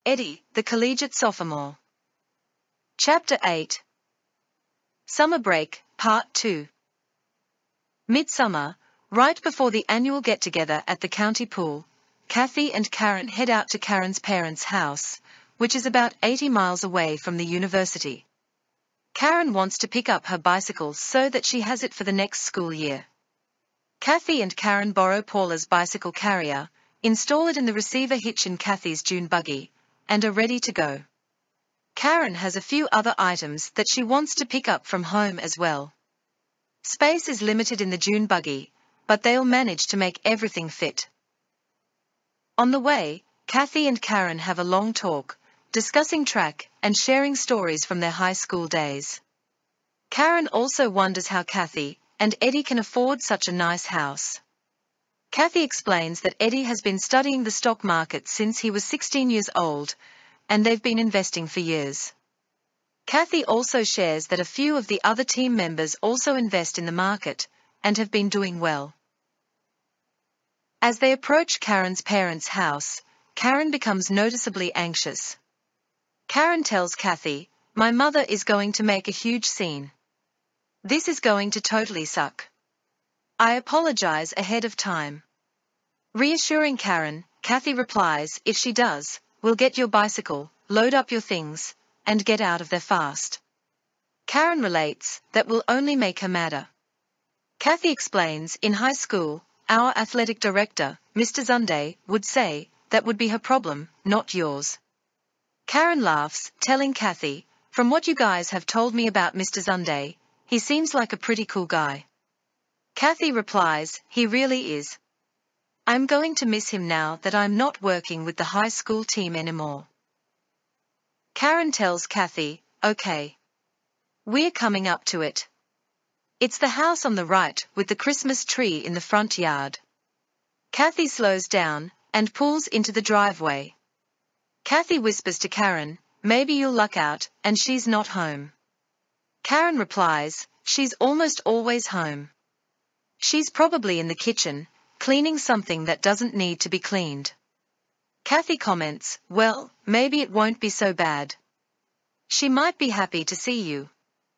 Eddie, the collegiate sophomore. Chapter 8. Summer Break, Part 2. Midsummer, right before the annual get-together at the county pool, Kathy and Karen head out to Karen's parents' house, which is about 80 miles away from the university. Karen wants to pick up her bicycle so that she has it for the next school year. Kathy and Karen borrow Paula's bicycle carrier, install it in the receiver hitch in Kathy's dune buggy, and are ready to go. Karen has a few other items that she wants to pick up from home as well. Space is limited in the dune buggy, but they'll manage to make everything fit. On the way, Kathy and Karen have a long talk, discussing track and sharing stories from their high school days. Karen also wonders how Kathy and Eddie can afford such a nice house. Kathy explains that Eddie has been studying the stock market since he was 16 years old, and they've been investing for years. Kathy also shares that a few of the other team members also invest in the market, and have been doing well. As they approach Karen's parents' house, Karen becomes noticeably anxious. Karen tells Kathy, "My mother is going to make a huge scene. This is going to totally suck. I apologize ahead of time." Reassuring Karen, Kathy replies, "If she does, we'll get your bicycle, load up your things, and get out of there fast." Karen relates, "That will only make her madder." Kathy explains, "In high school, our athletic director, Mr. Zunday, would say, that would be her problem, not yours." Karen laughs, telling Kathy, "From what you guys have told me about Mr. Zunday, he seems like a pretty cool guy." Kathy replies, "He really is. I'm going to miss him now that I'm not working with the high school team anymore." Karen tells Kathy, "Okay. We're coming up to it. It's the house on the right with the Christmas tree in the front yard." Kathy slows down and pulls into the driveway. Kathy whispers to Karen, "Maybe you'll luck out and she's not home." Karen replies, "She's almost always home. She's probably in the kitchen, cleaning something that doesn't need to be cleaned." Kathy comments, "Well, maybe it won't be so bad. She might be happy to see you."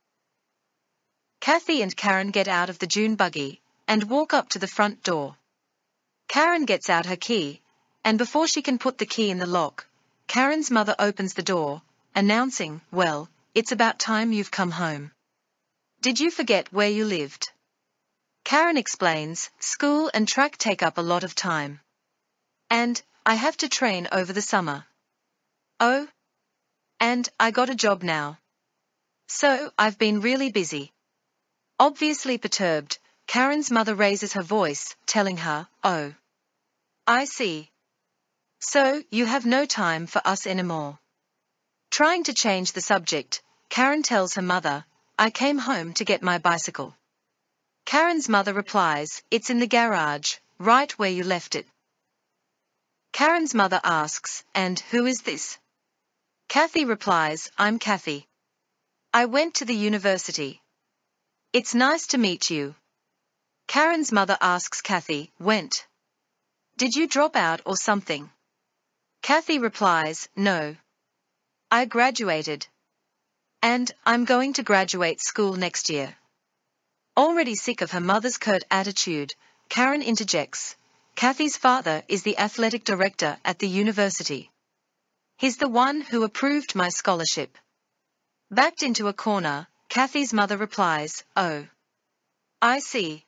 Kathy and Karen get out of the dune buggy and walk up to the front door. Karen gets out her key, and before she can put the key in the lock, Karen's mother opens the door, announcing, "Well, it's about time you've come home. Did you forget where you lived?" Karen explains, "School and track take up a lot of time. And I have to train over the summer. Oh, and I got a job now. So I've been really busy." Obviously perturbed, Karen's mother raises her voice, telling her, "Oh, I see. So you have no time for us anymore." Trying to change the subject, Karen tells her mother, "I came home to get my bicycle." Karen's mother replies, "It's in the garage, right where you left it." Karen's mother asks, "And who is this?" Kathy replies, "I'm Kathy. I went to the university. It's nice to meet you." Karen's mother asks Kathy, "Went? Did you drop out or something?" Kathy replies, "No. I graduated. And I'm going to graduate school next year." Already sick of her mother's curt attitude, Karen interjects, "Kathy's father is the athletic director at the university. He's the one who approved my scholarship." Backed into a corner, Kathy's mother replies, "Oh, I see."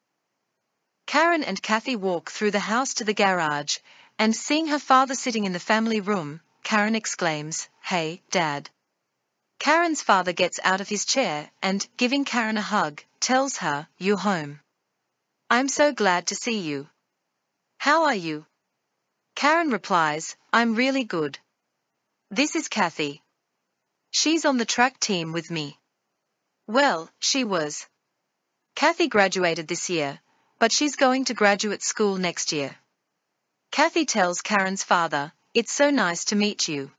Karen and Kathy walk through the house to the garage, and seeing her father sitting in the family room, Karen exclaims, "Hey, Dad." Karen's father gets out of his chair and, giving Karen a hug, tells her, "You're home. I'm so glad to see you. How are you?" Karen replies, "I'm really good. This is Kathy. She's on the track team with me." Well, she was. Kathy graduated this year, but she's going to graduate school next year. Kathy tells Karen's father, "It's so nice to meet you."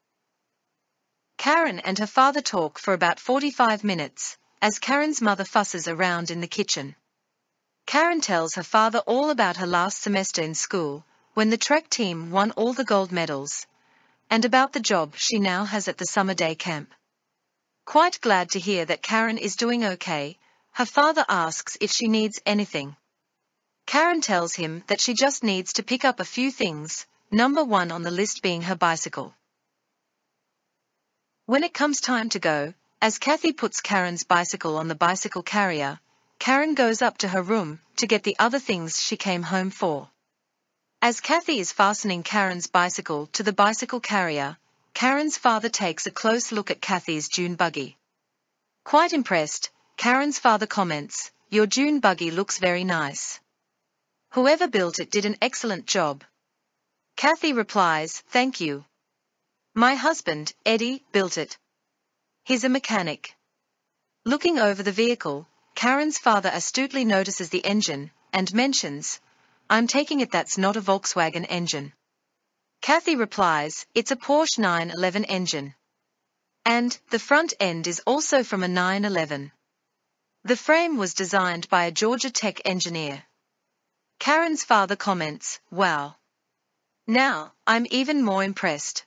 Karen and her father talk for about 45 minutes, as Karen's mother fusses around in the kitchen. Karen tells her father all about her last semester in school, when the track team won all the gold medals, and about the job she now has at the summer day camp. Quite glad to hear that Karen is doing okay, her father asks if she needs anything. Karen tells him that she just needs to pick up a few things, number one on the list being her bicycle. When it comes time to go, as Kathy puts Karen's bicycle on the bicycle carrier, Karen goes up to her room to get the other things she came home for. As Kathy is fastening Karen's bicycle to the bicycle carrier, Karen's father takes a close look at Kathy's dune buggy. Quite impressed, Karen's father comments, "Your dune buggy looks very nice. Whoever built it did an excellent job." Kathy replies, "Thank you. My husband, Eddie, built it. He's a mechanic." Looking over the vehicle, Karen's father astutely notices the engine, and mentions, "I'm taking it that's not a Volkswagen engine." Kathy replies, "It's a Porsche 911 engine. And the front end is also from a 911. The frame was designed by a Georgia Tech engineer." Karen's father comments, "Wow. Now, I'm even more impressed."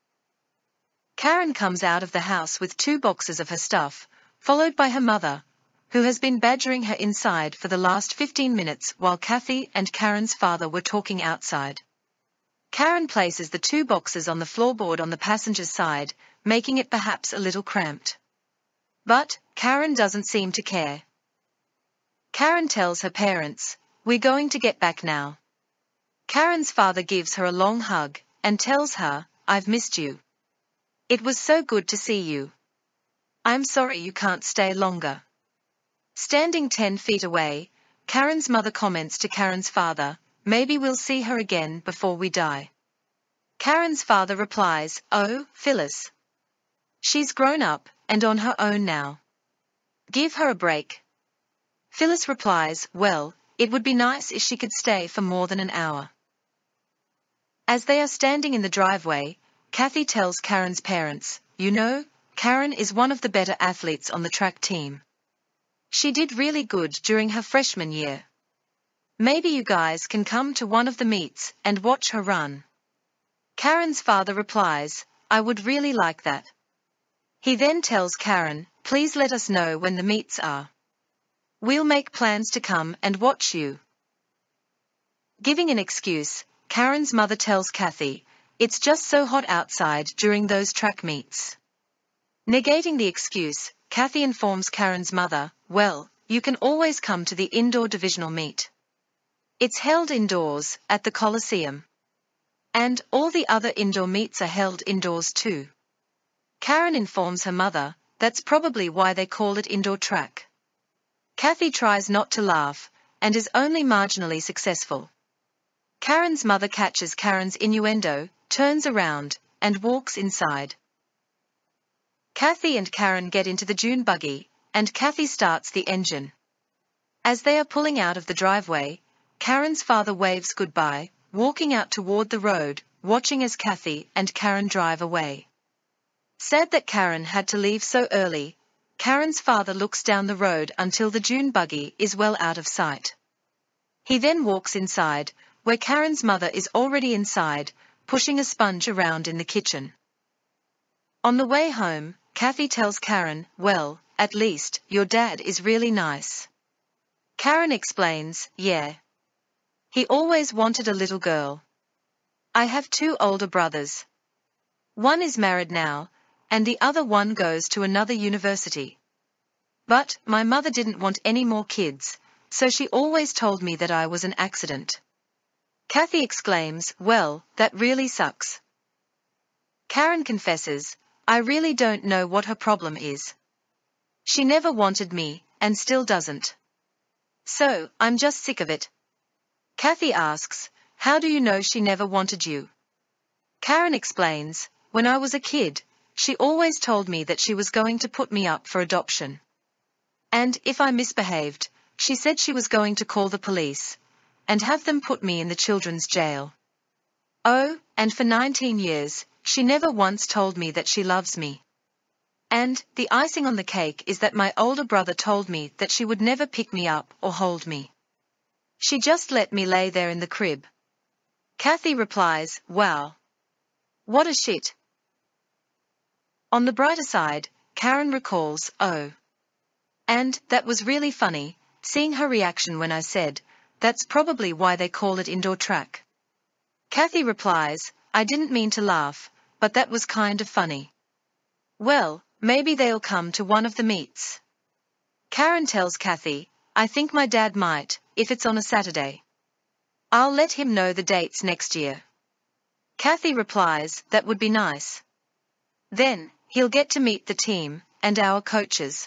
Karen comes out of the house with 2 boxes of her stuff, followed by her mother, who has been badgering her inside for the last 15 minutes while Kathy and Karen's father were talking outside. Karen places the 2 boxes on the floorboard on the passenger's side, making it perhaps a little cramped. But Karen doesn't seem to care. Karen tells her parents, "We're going to get back now." Karen's father gives her a long hug and tells her, "I've missed you. It was so good to see you. I'm sorry you can't stay longer." Standing 10 feet away, Karen's mother comments to Karen's father, "Maybe we'll see her again before we die." Karen's father replies, "Oh, Phyllis. She's grown up and on her own now. Give her a break." Phyllis replies, "Well, it would be nice if she could stay for more than an hour." As they are standing in the driveway, Kathy tells Karen's parents, "You know, Karen is one of the better athletes on the track team. She did really good during her freshman year. Maybe you guys can come to one of the meets and watch her run." Karen's father replies, "I would really like that." He then tells Karen, "Please let us know when the meets are. We'll make plans to come and watch you." Giving an excuse, Karen's mother tells Kathy, "It's just so hot outside during those track meets." Negating the excuse, Kathy informs Karen's mother, "Well, you can always come to the indoor divisional meet. It's held indoors, at the Coliseum. And all the other indoor meets are held indoors too." Karen informs her mother, that's probably why they call it indoor track. Kathy tries not to laugh, and is only marginally successful. Karen's mother catches Karen's innuendo, turns around, and walks inside. Kathy and Karen get into the dune buggy, and Kathy starts the engine. As they are pulling out of the driveway, Karen's father waves goodbye, walking out toward the road, watching as Kathy and Karen drive away. Sad that Karen had to leave so early, Karen's father looks down the road until the dune buggy is well out of sight. He then walks inside, where Karen's mother is already inside, pushing a sponge around in the kitchen. On the way home, Kathy tells Karen, "Well, at least, your dad is really nice." Karen explains, "Yeah. He always wanted a little girl. I have 2 older brothers. One is married now, and the other one goes to another university. But my mother didn't want any more kids, so she always told me that I was an accident." Kathy exclaims, "Well, that really sucks." Karen confesses, "I really don't know what her problem is. She never wanted me, and still doesn't. So, I'm just sick of it." Kathy asks, "How do you know she never wanted you?" Karen explains, "When I was a kid, she always told me that she was going to put me up for adoption. And if I misbehaved, she said she was going to call the police and have them put me in the children's jail. Oh, and for 19 years, she never once told me that she loves me. And the icing on the cake is that my older brother told me that she would never pick me up or hold me. She just let me lay there in the crib." Kathy replies, "Wow. What a shit. On the brighter side, Karen recalls, oh. And that was really funny, seeing her reaction when I said, that's probably why they call it indoor track. Kathy replies, I didn't mean to laugh, but that was kind of funny. Well, maybe they'll come to one of the meets. Karen tells Kathy, I think my dad might, if it's on a Saturday. I'll let him know the dates next year. Kathy replies, that would be nice. Then, he'll get to meet the team, and our coaches.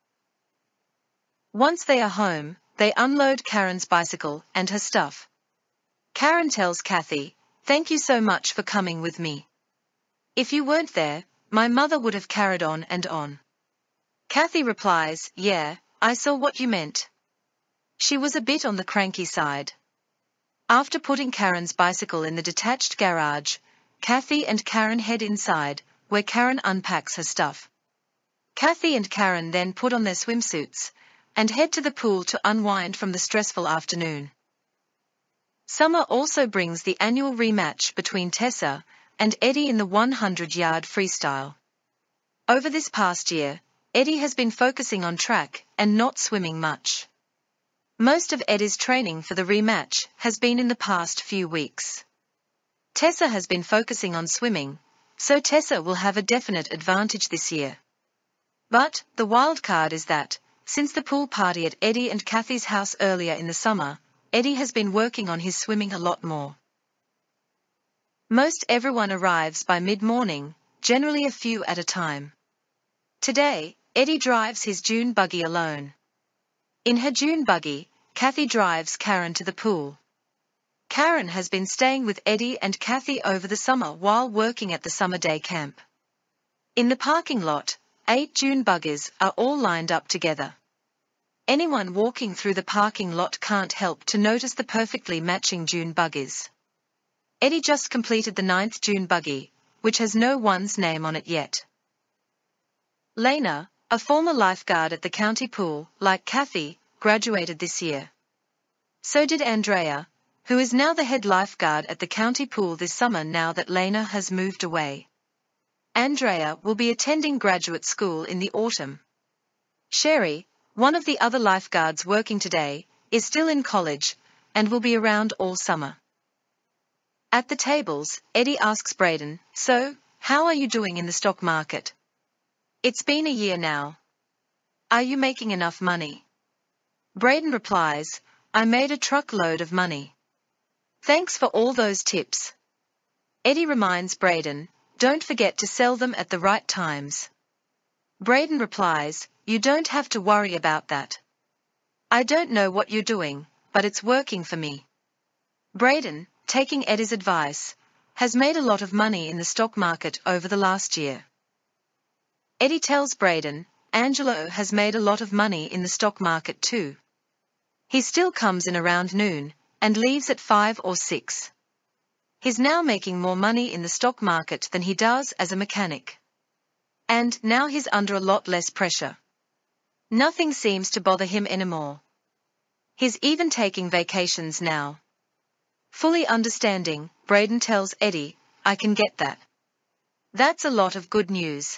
Once they are home, they unload Karen's bicycle and her stuff. Karen tells Kathy, thank you so much for coming with me. If you weren't there, my mother would have carried on and on. Kathy replies, yeah, I saw what you meant. She was a bit on the cranky side. After putting Karen's bicycle in the detached garage, Kathy and Karen head inside, where Karen unpacks her stuff. Kathy and Karen then put on their swimsuits and head to the pool to unwind from the stressful afternoon. Summer also brings the annual rematch between Tessa and Eddie in the 100-yard freestyle. Over this past year, Eddie has been focusing on track and not swimming much. Most of Eddie's training for the rematch has been in the past few weeks. Tessa has been focusing on swimming, so Tessa will have a definite advantage this year. But the wild card is that, since the pool party at Eddie and Kathy's house earlier in the summer, Eddie has been working on his swimming a lot more. Most everyone arrives by mid-morning, generally a few at a time. Today, Eddie drives his dune buggy alone. In her dune buggy, Kathy drives Karen to the pool. Karen has been staying with Eddie and Kathy over the summer while working at the summer day camp. In the parking lot, 8 dune buggies are all lined up together. Anyone walking through the parking lot can't help to notice the perfectly matching dune buggies. Eddie just completed the 9th dune buggy, which has no one's name on it yet. Lena, a former lifeguard at the county pool, like Kathy, graduated this year. So did Andrea, who is now the head lifeguard at the county pool this summer now that Lena has moved away. Andrea will be attending graduate school in the autumn. Sherry, one of the other lifeguards working today, is still in college and will be around all summer. At the tables, Eddie asks Braden, so, how are you doing in the stock market? It's been a year now. Are you making enough money? Braden replies, I made a truckload of money. Thanks for all those tips. Eddie reminds Braden, don't forget to sell them at the right times. Braden replies, you don't have to worry about that. I don't know what you're doing, but it's working for me. Braden, taking Eddie's advice, has made a lot of money in the stock market over the last year. Eddie tells Braden, Angelo has made a lot of money in the stock market too. He still comes in around noon, and leaves at 5 or 6. He's now making more money in the stock market than he does as a mechanic. And now he's under a lot less pressure. Nothing seems to bother him anymore. He's even taking vacations now. Fully understanding, Braden tells Eddie, I can get that. That's a lot of good news.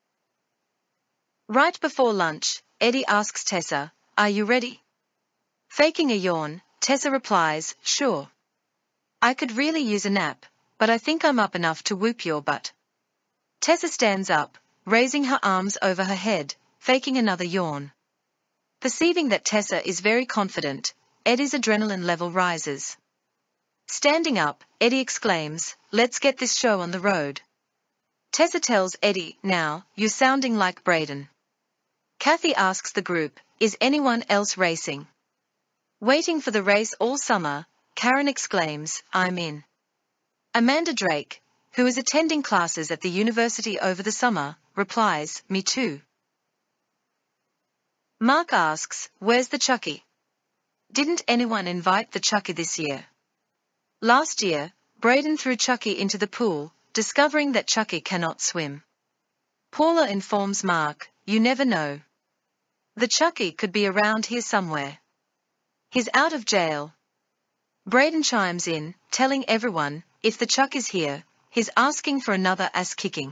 Right before lunch, Eddie asks Tessa, are you ready? Faking a yawn, Tessa replies, sure. I could really use a nap, but I think I'm up enough to whoop your butt. Tessa stands up, raising her arms over her head, faking another yawn. Perceiving that Tessa is very confident, Eddie's adrenaline level rises. Standing up, Eddie exclaims, let's get this show on the road. Tessa tells Eddie, now, you're sounding like Braden. Kathy asks the group, is anyone else racing? Waiting for the race all summer, Karen exclaims, I'm in. Amanda Drake, who is attending classes at the university over the summer, replies, me too. Mark asks, where's the Chucky? Didn't anyone invite the Chucky this year? Last year, Braden threw Chucky into the pool, discovering that Chucky cannot swim. Paula informs Mark, you never know. The Chucky could be around here somewhere. He's out of jail. Braden chimes in, telling everyone, if the Chuck is here, he's asking for another ass kicking.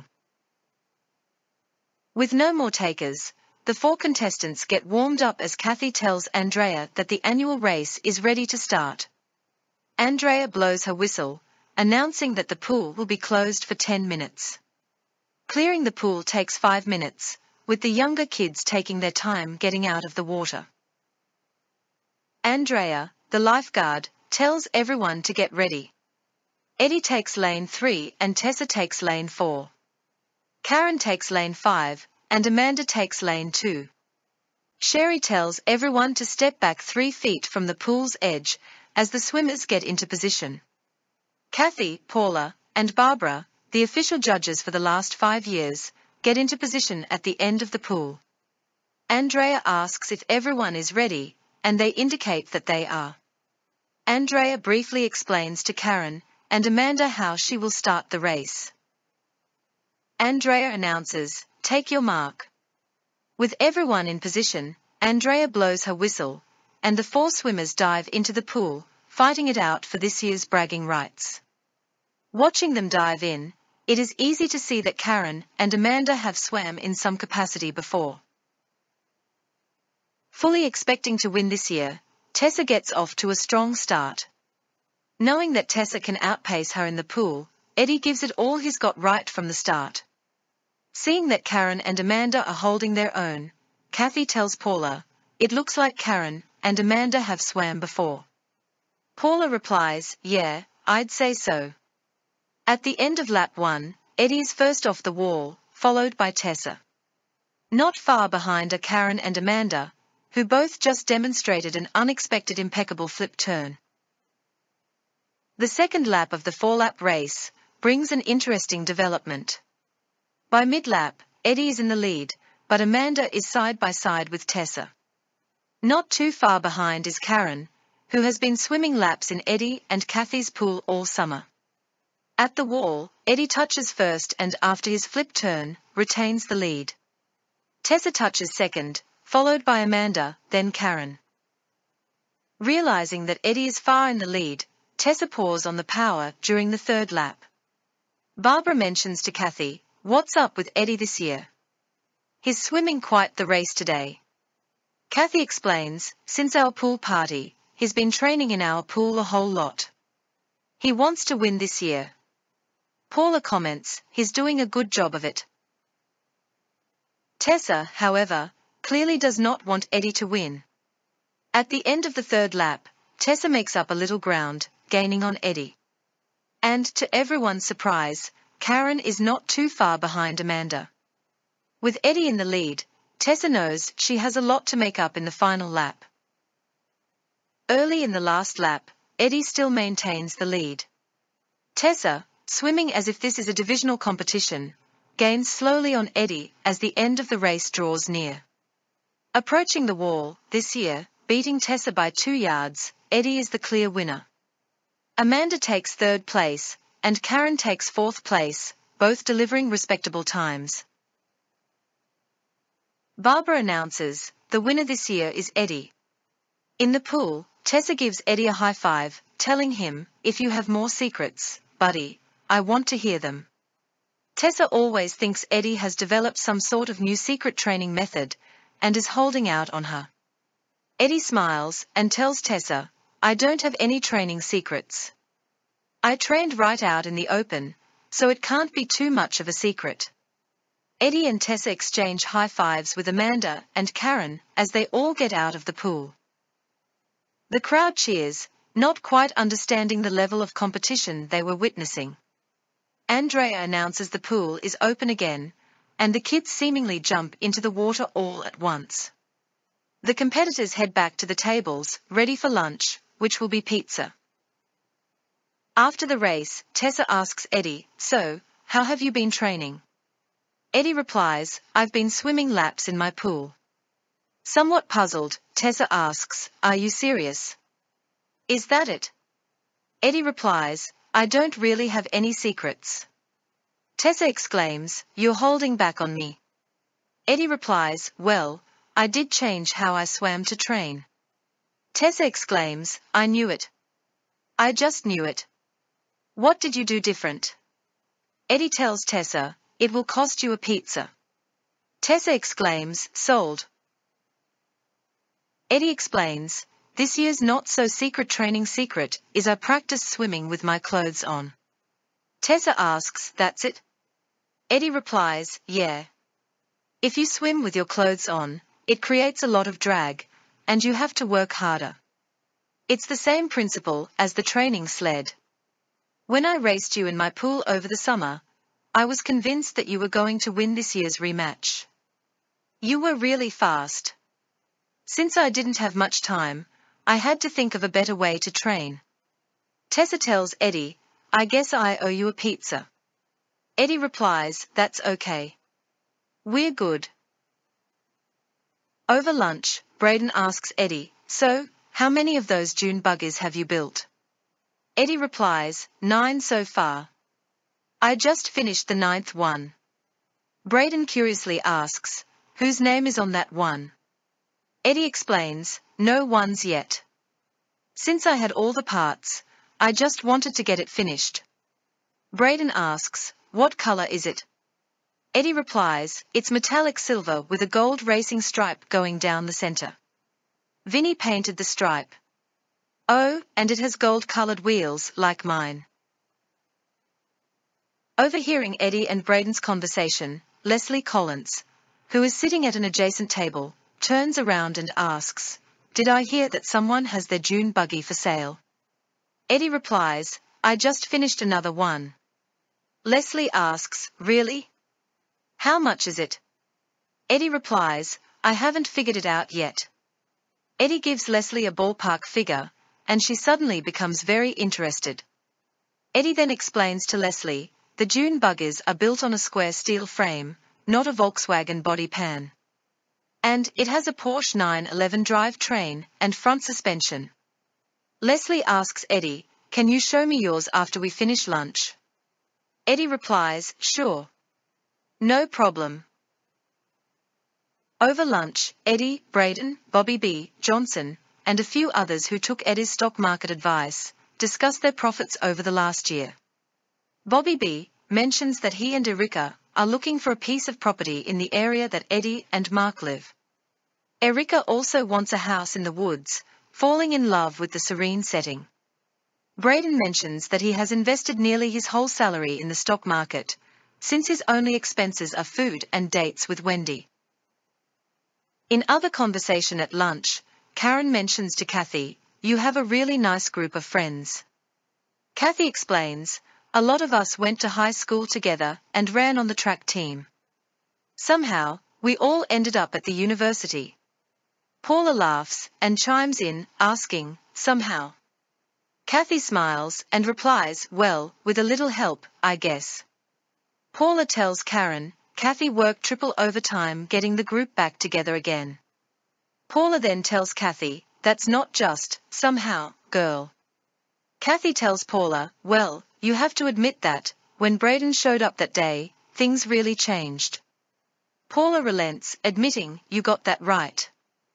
With no more takers, the 4 contestants get warmed up as Kathy tells Andrea that the annual race is ready to start. Andrea blows her whistle, announcing that the pool will be closed for 10 minutes. Clearing the pool takes 5 minutes, with the younger kids taking their time getting out of the water. Andrea, the lifeguard, tells everyone to get ready. Eddie takes lane 3 and Tessa takes lane 4. Karen takes lane 5, and Amanda takes lane 2. Sherry tells everyone to step back 3 feet from the pool's edge as the swimmers get into position. Kathy, Paula, and Barbara, the official judges for the last 5 years, get into position at the end of the pool. Andrea asks if everyone is ready, and they indicate that they are. Andrea briefly explains to Karen and Amanda how she will start the race. Andrea announces, "Take your mark." With everyone in position, Andrea blows her whistle, and the 4 swimmers dive into the pool, fighting it out for this year's bragging rights. Watching them dive in, it is easy to see that Karen and Amanda have swam in some capacity before. Fully expecting to win this year, Tessa gets off to a strong start. Knowing that Tessa can outpace her in the pool, Eddie gives it all he's got right from the start. Seeing that Karen and Amanda are holding their own, Kathy tells Paula, "It looks like Karen and Amanda have swam before." Paula replies, "Yeah, I'd say so." At the end of lap 1, Eddie is first off the wall, followed by Tessa. Not far behind are Karen and Amanda, who both just demonstrated an unexpected impeccable flip turn. The second lap of the 4-lap race brings an interesting development. By mid-lap, Eddie is in the lead, but Amanda is side by side with Tessa. Not too far behind is Karen, who has been swimming laps in Eddie and Kathy's pool all summer. At the wall, Eddie touches first and after his flip turn, retains the lead. Tessa touches second, followed by Amanda, then Karen. Realizing that Eddie is far in the lead, Tessa pours on the power during the 3rd lap. Barbara mentions to Kathy, "What's up with Eddie this year? He's swimming quite the race today." Kathy explains, "Since our pool party, he's been training in our pool a whole lot. He wants to win this year." Paula comments, "He's doing a good job of it." Tessa, however, clearly does not want Eddie to win. At the end of the 3rd lap, Tessa makes up a little ground, gaining on Eddie. And to everyone's surprise, Karen is not too far behind Amanda. With Eddie in the lead, Tessa knows she has a lot to make up in the final lap. Early in the last lap, Eddie still maintains the lead. Tessa, swimming as if this is a divisional competition, gains slowly on Eddie as the end of the race draws near. Approaching the wall, this year, beating Tessa by 2 yards, Eddie is the clear winner. Amanda takes 3rd place, and Karen takes 4th place, both delivering respectable times. Barbara announces, "The winner this year is Eddie." In the pool, Tessa gives Eddie a high five, telling him, "If you have more secrets, buddy, I want to hear them." Tessa always thinks Eddie has developed some sort of new secret training method, and is holding out on her. Eddie smiles and tells Tessa, "I don't have any training secrets. I trained right out in the open, so it can't be too much of a secret." Eddie and Tessa exchange high fives with Amanda and Karen as they all get out of the pool. The crowd cheers, not quite understanding the level of competition they were witnessing. Andrea announces the pool is open again, and the kids seemingly jump into the water all at once. The competitors head back to the tables, ready for lunch, which will be pizza. After the race, Tessa asks Eddie, "So, how have you been training?" Eddie replies, "I've been swimming laps in my pool." Somewhat puzzled, Tessa asks, "Are you serious? Is that it?" Eddie replies, "I don't really have any secrets." Tessa exclaims, "You're holding back on me." Eddie replies, "Well, I did change how I swam to train." Tessa exclaims, "I knew it. I just knew it. What did you do different?" Eddie tells Tessa, "It will cost you a pizza." Tessa exclaims, "Sold." Eddie explains, "This year's not-so-secret training secret is I practice swimming with my clothes on." Tessa asks, "That's it?" Eddie replies, "Yeah. If you swim with your clothes on, it creates a lot of drag, and you have to work harder. It's the same principle as the training sled. When I raced you in my pool over the summer, I was convinced that you were going to win this year's rematch. You were really fast. Since I didn't have much time, I had to think of a better way to train." Tessa tells Eddie, "I guess I owe you a pizza." Eddie replies, "That's okay. We're good." Over lunch, Brayden asks Eddie, "So, how many of those dune buggies have you built?" Eddie replies, 9 so far. I just finished the 9th one." Brayden curiously asks, "Whose name is on that one?" Eddie explains, "No one's yet. Since I had all the parts, I just wanted to get it finished." Brayden asks, "What color is it?" Eddie replies, "It's metallic silver with a gold racing stripe going down the center. Vinny painted the stripe. Oh, and it has gold-colored wheels like mine." Overhearing Eddie and Brayden's conversation, Leslie Collins, who is sitting at an adjacent table, turns around and asks, "Did I hear that someone has their dune buggy for sale?" Eddie replies, "I just finished another one." Leslie asks, "Really? How much is it?" Eddie replies, "I haven't figured it out yet." Eddie gives Leslie a ballpark figure, and she suddenly becomes very interested. Eddie then explains to Leslie, the dune buggies are built on a square steel frame, not a Volkswagen body pan. And it has a Porsche 911 drivetrain and front suspension. Leslie asks Eddie, "Can you show me yours after we finish lunch?" Eddie replies, "Sure. No problem." Over lunch, Eddie, Brayden, Bobby B. Johnson, and a few others who took Eddie's stock market advice, discuss their profits over the last year. Bobby B. mentions that he and Erica are looking for a piece of property in the area that Eddie and Mark live. Erica also wants a house in the woods, falling in love with the serene setting. Brayden mentions that he has invested nearly his whole salary in the stock market, since his only expenses are food and dates with Wendy. In other conversation at lunch, Karen mentions to Kathy, "You have a really nice group of friends." Kathy explains, "A lot of us went to high school together and ran on the track team. Somehow, we all ended up at the university." Paula laughs and chimes in, asking, "Somehow?" Kathy smiles and replies, "Well, with a little help, I guess." Paula tells Karen, Kathy worked triple overtime getting the group back together again. Paula then tells Kathy, "That's not just, somehow, girl." Kathy tells Paula, "Well, you have to admit that, when Brayden showed up that day, things really changed." Paula relents, admitting, "You got that right."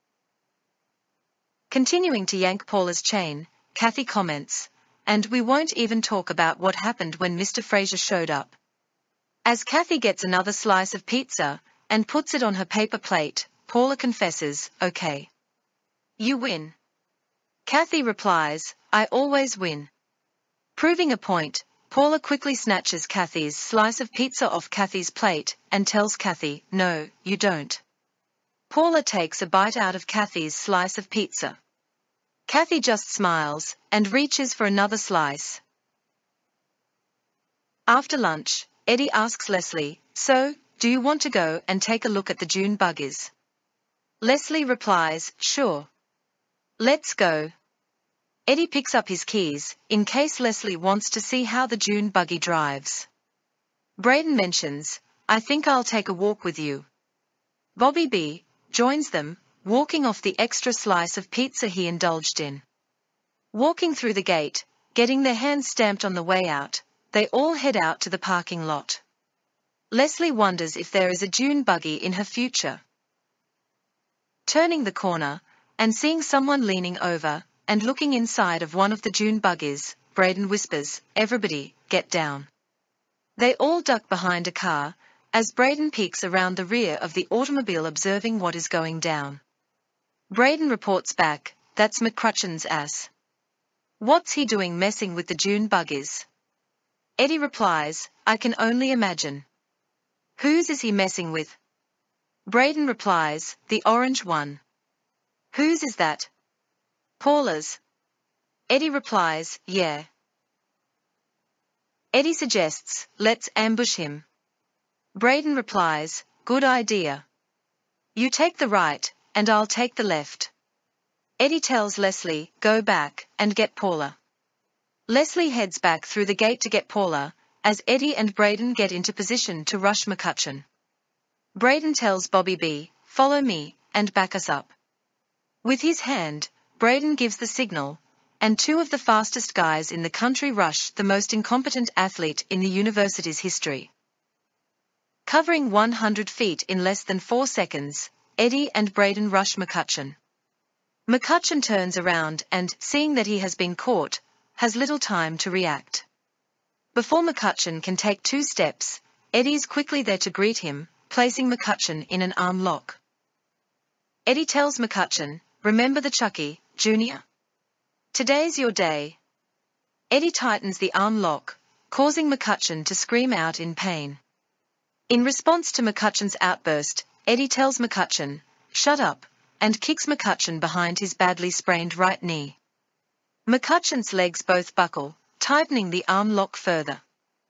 Continuing to yank Paula's chain, Kathy comments, "And we won't even talk about what happened when Mr. Fraser showed up." As Kathy gets another slice of pizza, and puts it on her paper plate, Paula confesses, "Okay. You win." Kathy replies, "I always win." Proving a point, Paula quickly snatches Kathy's slice of pizza off Kathy's plate, and tells Kathy, "No, you don't." Paula takes a bite out of Kathy's slice of pizza. Kathy just smiles, and reaches for another slice. After lunch, Eddie asks Leslie, "So, do you want to go and take a look at the dune buggies?" Leslie replies, "Sure. Let's go." Eddie picks up his keys, in case Leslie wants to see how the dune buggy drives. Brayden mentions, "I think I'll take a walk with you." Bobby B. joins them, walking off the extra slice of pizza he indulged in. Walking through the gate, getting their hands stamped on the way out, they all head out to the parking lot. Leslie wonders if there is a dune buggy in her future. Turning the corner, and seeing someone leaning over, and looking inside of one of the dune buggies, Brayden whispers, "Everybody, get down." They all duck behind a car, as Braden peeks around the rear of the automobile observing what is going down. Braden reports back, "That's McCutcheon's ass. What's he doing messing with the June buggies?" Eddie replies, "I can only imagine." "Whose is he messing with?" Braden replies, "The orange one." "Whose is that?" "Paula's." Eddie replies, "Yeah." Eddie suggests, "Let's ambush him." Braden replies, "Good idea. You take the right, and I'll take the left." Eddie tells Leslie, "Go back, and get Paula." Leslie heads back through the gate to get Paula, as Eddie and Braden get into position to rush McCutcheon. Braden tells Bobby B, "Follow me, and back us up." With his hand, Braden gives the signal, and two of the fastest guys in the country rush the most incompetent athlete in the university's history. Covering 100 feet in less than 4 seconds, Eddie and Braden rush McCutcheon. McCutcheon turns around and, seeing that he has been caught, has little time to react. Before McCutcheon can take 2 steps, Eddie is quickly there to greet him, placing McCutcheon in an arm lock. Eddie tells McCutcheon, "Remember the Chucky, Jr.? Today's your day." Eddie tightens the arm lock, causing McCutcheon to scream out in pain. In response to McCutcheon's outburst, Eddie tells McCutcheon, "Shut up," and kicks McCutcheon behind his badly sprained right knee. McCutcheon's legs both buckle, tightening the arm lock further.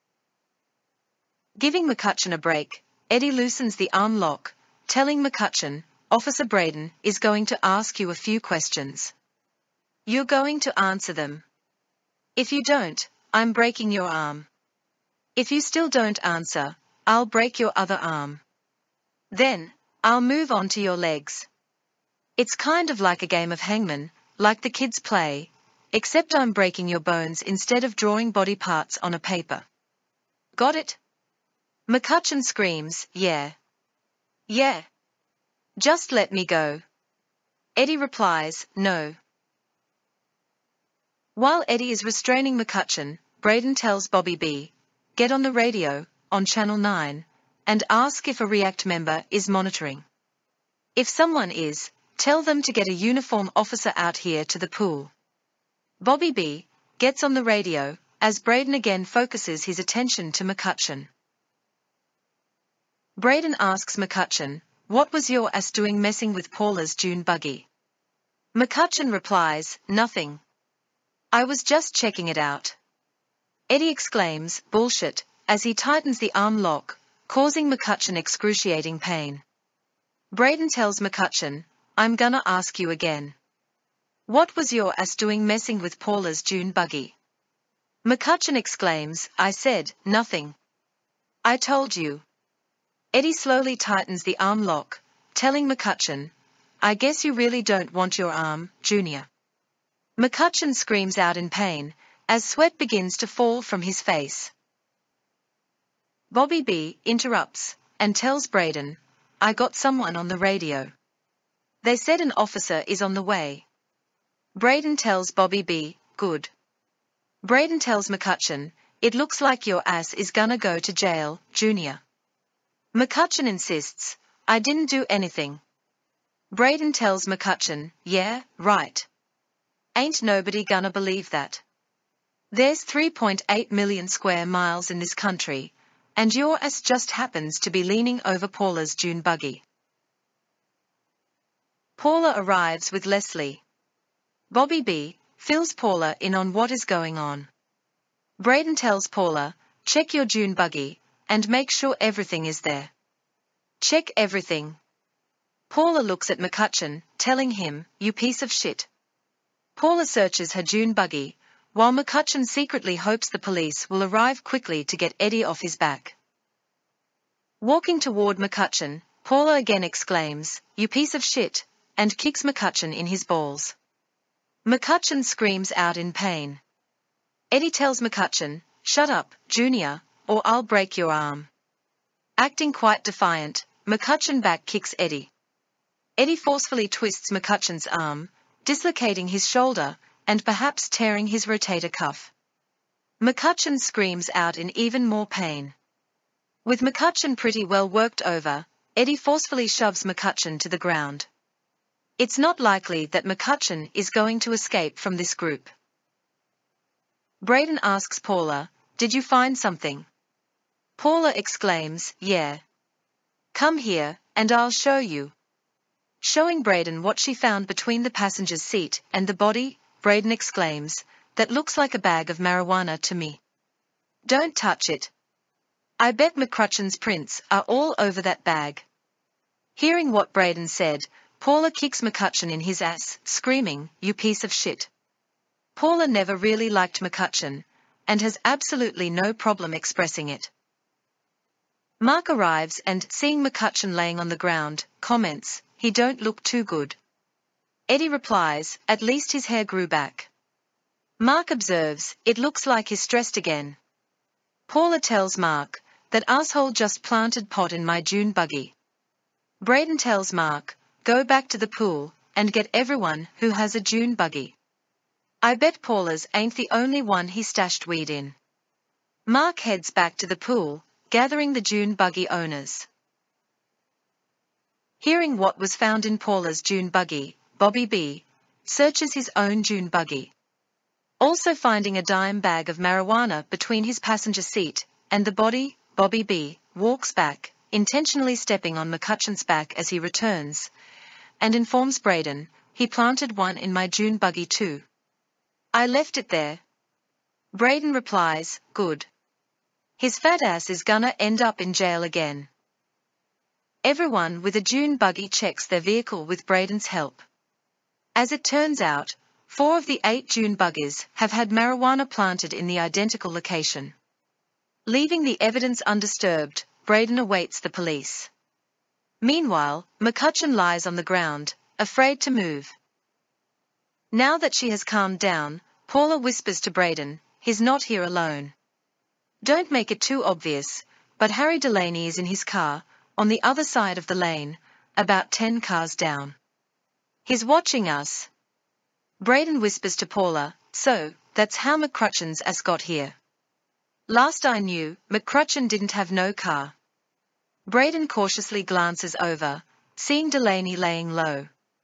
Giving McCutcheon a break, Eddie loosens the arm lock, telling McCutcheon, "Officer Braden is going to ask you a few questions. You're going to answer them. If you don't, I'm breaking your arm. If you still don't answer, I'll break your other arm. Then, I'll move on to your legs. It's kind of like a game of hangman, like the kids play, except I'm breaking your bones instead of drawing body parts on a paper. Got it?" McCutcheon screams, "Yeah. Yeah. Just let me go." Eddie replies, "No." While Eddie is restraining McCutcheon, Braden tells Bobby B, "Get on the radio, on Channel 9, and ask if a REACT member is monitoring. If someone is, tell them to get a uniformed officer out here to the pool." Bobby B gets on the radio, as Braden again focuses his attention to McCutcheon. Braden asks McCutcheon, "What was your ass doing messing with Paula's June buggy?" McCutcheon replies, "Nothing. I was just checking it out." Eddie exclaims, "Bullshit," as he tightens the arm lock, causing McCutcheon excruciating pain. Braden tells McCutcheon, "I'm gonna ask you again. What was your ass doing messing with Paula's June buggy?" McCutcheon exclaims, "I said, nothing. I told you." Eddie slowly tightens the arm lock, telling McCutcheon, "I guess you really don't want your arm, Junior." McCutcheon screams out in pain, as sweat begins to fall from his face. Bobby B interrupts, and tells Braden, "I got someone on the radio. They said an officer is on the way." Braden tells Bobby B, "Good." Braden tells McCutcheon, "It looks like your ass is gonna go to jail, Junior." McCutcheon insists, "I didn't do anything." Braden tells McCutcheon, "Yeah, right. Ain't nobody gonna believe that. There's 3.8 million square miles in this country, and your ass just happens to be leaning over Paula's June buggy." Paula arrives with Leslie. Bobby B fills Paula in on what is going on. Braden tells Paula, "Check your June buggy, and make sure everything is there." "Check everything." Paula looks at McCutcheon, telling him, "You piece of shit." Paula searches her June buggy, while McCutcheon secretly hopes the police will arrive quickly to get Eddie off his back. Walking toward McCutcheon, Paula again exclaims, "You piece of shit," and kicks McCutcheon in his balls. McCutcheon screams out in pain. Eddie tells McCutcheon, "Shut up, Junior, or I'll break your arm." Acting quite defiant, McCutcheon back kicks Eddie. Eddie forcefully twists McCutcheon's arm, dislocating his shoulder, and perhaps tearing his rotator cuff. McCutcheon screams out in even more pain. With McCutcheon pretty well worked over, Eddie forcefully shoves McCutcheon to the ground. It's not likely that McCutcheon is going to escape from this group. Brayden asks Paula, "Did you find something?" Paula exclaims, "Yeah. Come here, and I'll show you." Showing Brayden what she found between the passenger's seat and the body, Brayden exclaims, "That looks like a bag of marijuana to me. Don't touch it. I bet McCutcheon's prints are all over that bag." Hearing what Brayden said, Paula kicks McCutcheon in his ass, screaming, "You piece of shit." Paula never really liked McCutcheon, and has absolutely no problem expressing it. Mark arrives and, seeing McCutcheon laying on the ground, comments, "He don't look too good." Eddie replies, "At least his hair grew back." Mark observes, "It looks like he's stressed again." Paula tells Mark, "That asshole just planted pot in my dune buggy." Brayden tells Mark, "Go back to the pool, and get everyone who has a dune buggy. I bet Paula's ain't the only one he stashed weed in." Mark heads back to the pool, gathering the dune buggy owners. Hearing what was found in Paula's dune buggy, Bobby B searches his own dune buggy. Also finding a dime bag of marijuana between his passenger seat and the body, Bobby B walks back, intentionally stepping on McCutcheon's back as he returns, and informs Brayden, "He planted one in my dune buggy too. I left it there." Brayden replies, "Good. His fat ass is gonna end up in jail again." Everyone with a dune buggy checks their vehicle with Brayden's help. As it turns out, 4 of the 8 dune buggies have had marijuana planted in the identical location. Leaving the evidence undisturbed, Brayden awaits the police. Meanwhile, McCutcheon lies on the ground, afraid to move. Now that she has calmed down, Paula whispers to Brayden, "He's not here alone. Don't make it too obvious, but Harry Delaney is in his car, on the other side of the lane, about 10 cars down. He's watching us." Brayden whispers to Paula, "So, that's how McCutcheon's ass got here. Last I knew, McCutcheon didn't have no car." Brayden cautiously glances over, seeing Delaney laying low.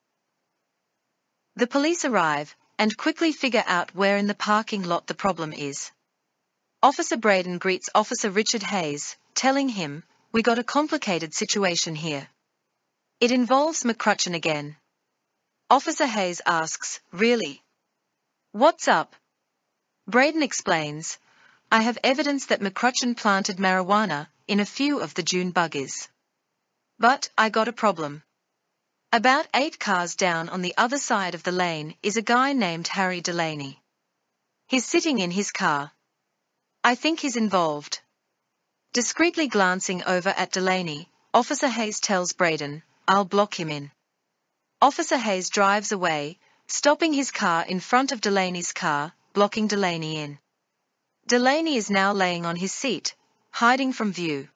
The police arrive, and quickly figure out where in the parking lot the problem is. Officer Brayden greets Officer Richard Hayes, telling him, "We got a complicated situation here. It involves McCutcheon again." Officer Hayes asks, "Really? What's up?" Brayden explains, "I have evidence that McCutcheon planted marijuana in a few of the dune buggies. But I got a problem. About 8 cars down on the other side of the lane is a guy named Harry Delaney. He's sitting in his car. I think he's involved." Discreetly glancing over at Delaney, Officer Hayes tells Brayden, "I'll block him in." Officer Hayes drives away, stopping his car in front of Delaney's car, blocking Delaney in. Delaney is now laying on his seat, hiding from view.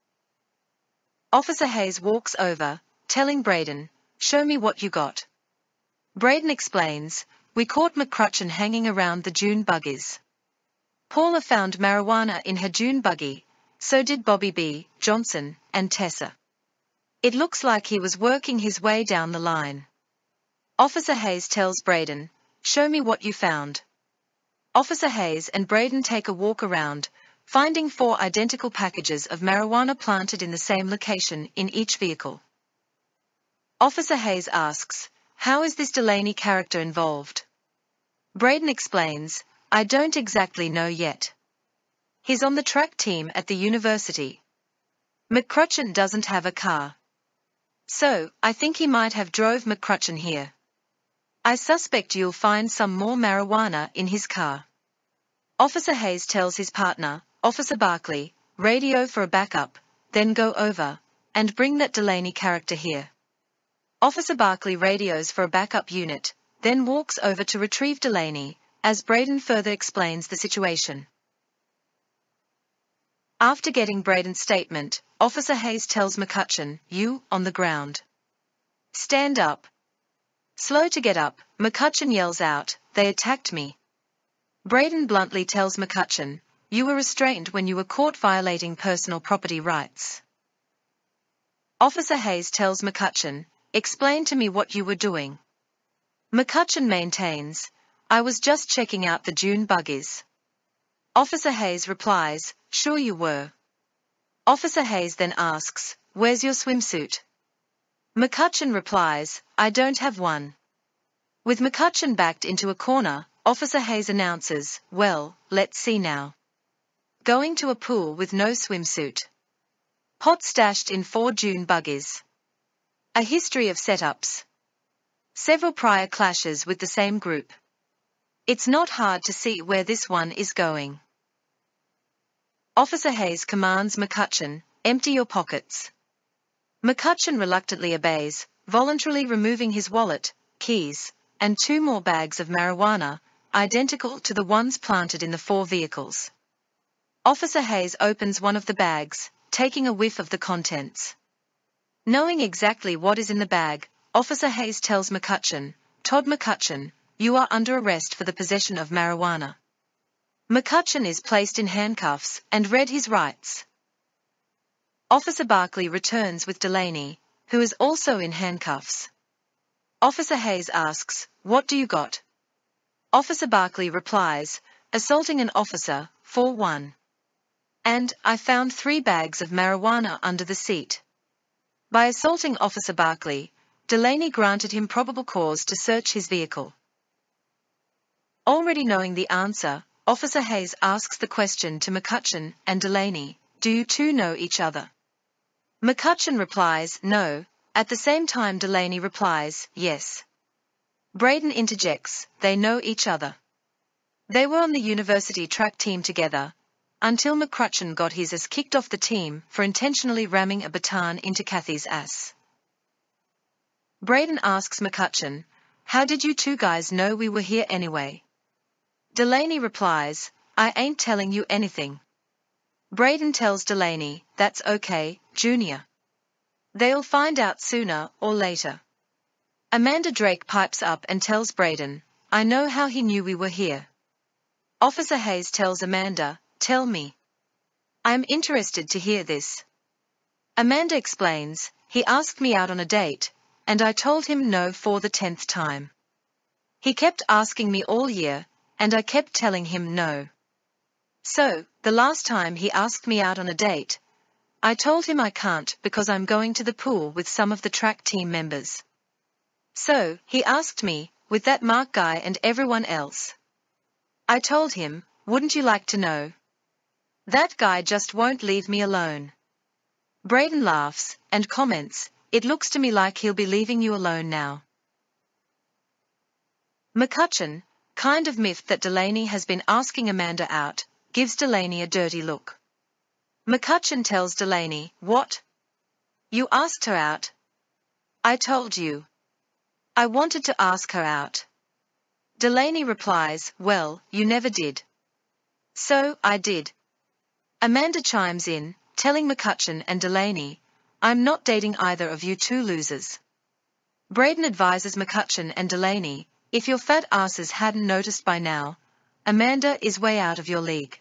Officer Hayes walks over, telling Brayden, "Show me what you got." Brayden explains, "We caught McCutcheon hanging around the dune buggies. Paula found marijuana in her dune buggy, so did Bobby B, Johnson, and Tessa. It looks like he was working his way down the line." Officer Hayes tells Brayden, "Show me what you found." Officer Hayes and Brayden take a walk around, finding 4 identical packages of marijuana planted in the same location in each vehicle. Officer Hayes asks, "How is this Delaney character involved?" Brayden explains, "I don't exactly know yet. He's on the track team at the university. McCutcheon doesn't have a car. So, I think he might have drove McCutcheon here. I suspect you'll find some more marijuana in his car." Officer Hayes tells his partner, Officer Barkley, "Radio for a backup, then go over and bring that Delaney character here." Officer Barkley radios for a backup unit, then walks over to retrieve Delaney, as Brayden further explains the situation. After getting Brayden's statement, Officer Hayes tells McCutcheon, "You, on the ground. Stand up." Slow to get up, McCutcheon yells out, "They attacked me." Brayden bluntly tells McCutcheon, You were restrained when you were caught violating personal property rights. Officer Hayes tells McCutcheon, explain to me what you were doing. McCutcheon maintains, I was just checking out the dune buggies. Officer Hayes replies, sure you were. Officer Hayes then asks, where's your swimsuit? McCutcheon replies, I don't have one. With McCutcheon backed into a corner, Officer Hayes announces, well, let's see now. Going to a pool with no swimsuit. Pot stashed in 4 dune buggies. A history of setups. Several prior clashes with the same group. It's not hard to see where this one is going. Officer Hayes commands McCutcheon, empty your pockets. McCutcheon reluctantly obeys, voluntarily removing his wallet, keys, and 2 more bags of marijuana, identical to the ones planted in the 4 vehicles. Officer Hayes opens one of the bags, taking a whiff of the contents. Knowing exactly what is in the bag, Officer Hayes tells McCutcheon, Todd McCutcheon, you are under arrest for the possession of marijuana. McCutcheon is placed in handcuffs and read his rights. Officer Barkley returns with Delaney, who is also in handcuffs. Officer Hayes asks, what do you got? Officer Barkley replies, assaulting an officer, 4-1. And, I found 3 bags of marijuana under the seat. By assaulting Officer Barkley, Delaney granted him probable cause to search his vehicle. Already knowing the answer, Officer Hayes asks the question to McCutcheon and Delaney, do you two know each other? McCutcheon replies, no. At the same time Delaney replies, yes. Braden interjects, they know each other. They were on the university track team together, until McCutcheon got his ass kicked off the team for intentionally ramming a baton into Kathy's ass. Braden asks McCutcheon, how did you 2 guys know we were here anyway? Delaney replies, I ain't telling you anything. Braden tells Delaney, that's okay, Junior. They'll find out sooner or later. Amanda Drake pipes up and tells Braden, I know how he knew we were here. Officer Hayes tells Amanda, tell me. I am interested to hear this. Amanda explains, he asked me out on a date, and I told him no for the 10th time. He kept asking me all year, and I kept telling him no. So, the last time he asked me out on a date, I told him I can't because I'm going to the pool with some of the track team members. So, he asked me, with that Mark guy and everyone else. I told him, wouldn't you like to know? That guy just won't leave me alone. Braden laughs, and comments, it looks to me like he'll be leaving you alone now. McCutcheon, kind of miffed that Delaney has been asking Amanda out, gives Delaney a dirty look. McCutcheon tells Delaney, what? You asked her out? I told you. I wanted to ask her out. Delaney replies, well, you never did. So, I did. Amanda chimes in, telling McCutcheon and Delaney, I'm not dating either of you 2 losers. Braden advises McCutcheon and Delaney, if your fat asses hadn't noticed by now, Amanda is way out of your league.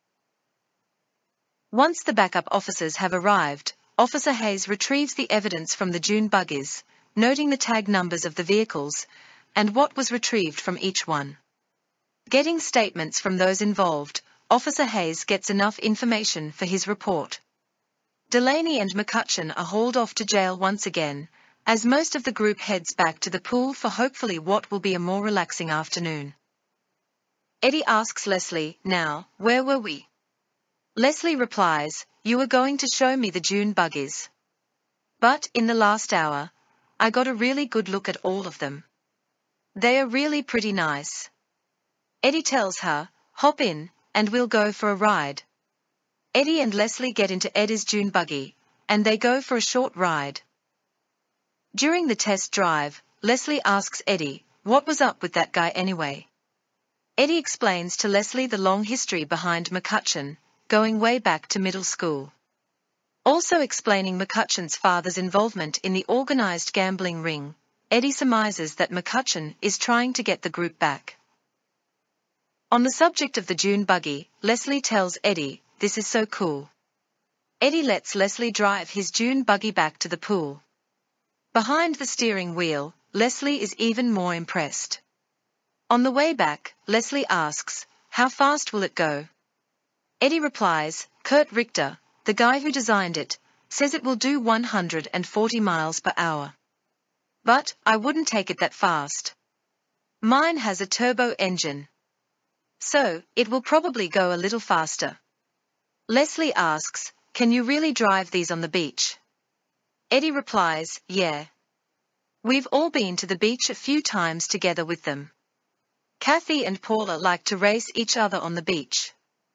Once the backup officers have arrived, Officer Hayes retrieves the evidence from the dune buggies, noting the tag numbers of the vehicles, and what was retrieved from each one. Getting statements from those involved, Officer Hayes gets enough information for his report. Delaney and McCutcheon are hauled off to jail once again, as most of the group heads back to the pool for hopefully what will be a more relaxing afternoon. Eddie asks Leslie, now, where were we? Leslie replies, you were going to show me the dune buggies. But, in the last hour, I got a really good look at all of them. They are really pretty nice. Eddie tells her, hop in, and we'll go for a ride. Eddie and Leslie get into Eddie's dune buggy, and they go for a short ride. During the test drive, Leslie asks Eddie, what was up with that guy anyway? Eddie explains to Leslie the long history behind McCutcheon, going way back to middle school. Also explaining McCutcheon's father's involvement in the organized gambling ring, Eddie surmises that McCutcheon is trying to get the group back. On the subject of the dune buggy, Leslie tells Eddie, "This is so cool." Eddie lets Leslie drive his dune buggy back to the pool. Behind the steering wheel, Leslie is even more impressed. On the way back, Leslie asks, "How fast will it go?" Eddie replies, "Kurt Richter, the guy who designed it, says it will do 140 miles per hour. But I wouldn't take it that fast. Mine has a turbo engine. So, it will probably go a little faster." Leslie asks, "Can you really drive these on the beach?" Eddie replies, "Yeah. We've all been to the beach a few times together with them. Kathy and Paula like to race each other on the beach."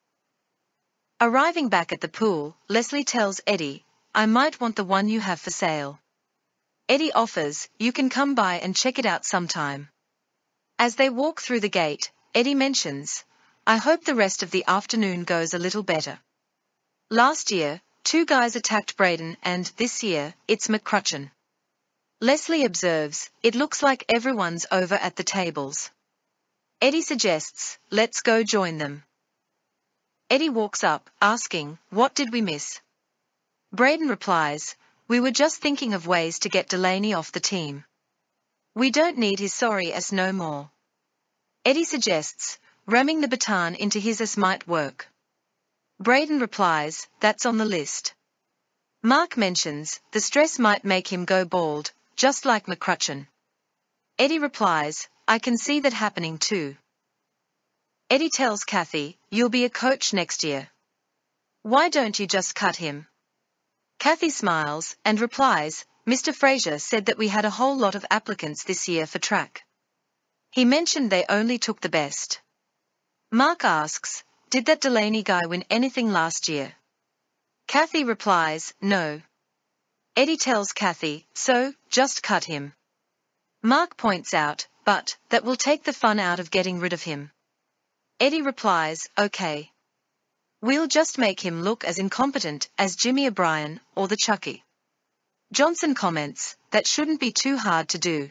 Arriving back at the pool, Leslie tells Eddie, "I might want the one you have for sale." Eddie offers, "You can come by and check it out sometime." As they walk through the gate, Eddie mentions, "I hope the rest of the afternoon goes a little better. Last year, 2 guys attacked Braden and this year, it's McCrutchen." Leslie observes, "It looks like everyone's over at the tables." Eddie suggests, "Let's go join them." Eddie walks up, asking, "What did we miss?" Braden replies, "We were just thinking of ways to get Delaney off the team. We don't need his sorry ass no more." Eddie suggests, ramming the baton into his ass might work. Braden replies, "That's on the list." Mark mentions, the stress might make him go bald, just like McCrutchen. Eddie replies, "I can see that happening too." Eddie tells Kathy, "You'll be a coach next year. Why don't you just cut him?" Kathy smiles and replies, "Mr. Fraser said that we had a whole lot of applicants this year for track. He mentioned they only took the best." Mark asks, "Did that Delaney guy win anything last year?" Kathy replies, "No." Eddie tells Kathy, "So, just cut him." Mark points out, "But that will take the fun out of getting rid of him." Eddie replies, "Okay. We'll just make him look as incompetent as Jimmy O'Brien or the Chucky." Johnson comments, "That shouldn't be too hard to do."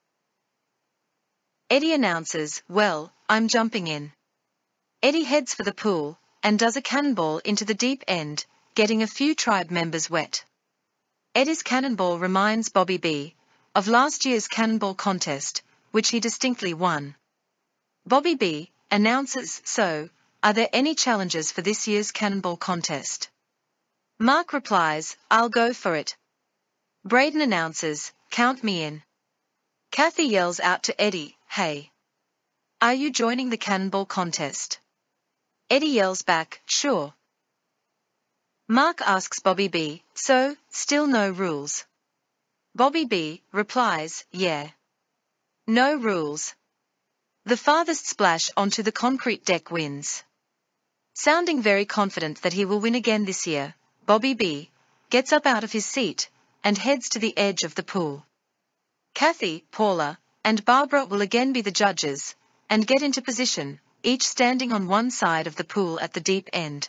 Eddie announces, "Well, I'm jumping in." Eddie heads for the pool and does a cannonball into the deep end, getting a few tribe members wet. Eddie's cannonball reminds Bobby B of last year's cannonball contest, which he distinctly won. Bobby B announces, "So, are there any challenges for this year's cannonball contest?" Mark replies, "I'll go for it." Braden announces, "Count me in." Kathy yells out to Eddie, "Hey. Are you joining the cannonball contest?" Eddie yells back, "Sure." Mark asks Bobby B, "So, still no rules?" Bobby B replies, "Yeah. No rules. The farthest splash onto the concrete deck wins." Sounding very confident that he will win again this year, Bobby B gets up out of his seat and heads to the edge of the pool. Kathy, Paula, and Barbara will again be the judges and get into position, each standing on one side of the pool at the deep end.